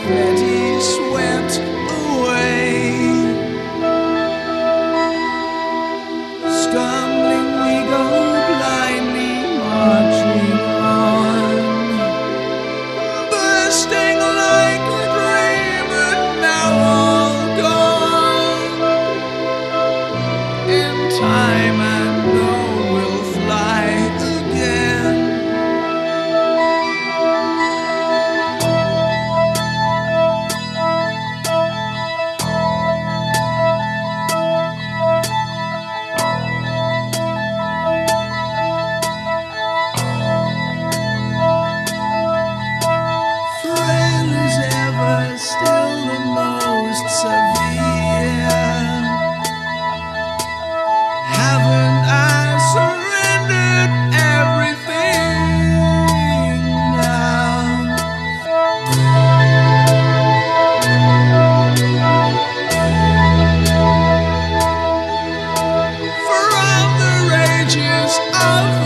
confetti swept away. Stumbling we go blindly marching on, bursting like a dream and now all gone. In time I know we'll fly again. Still the most severe. Haven't I surrendered everything now? For all the rages of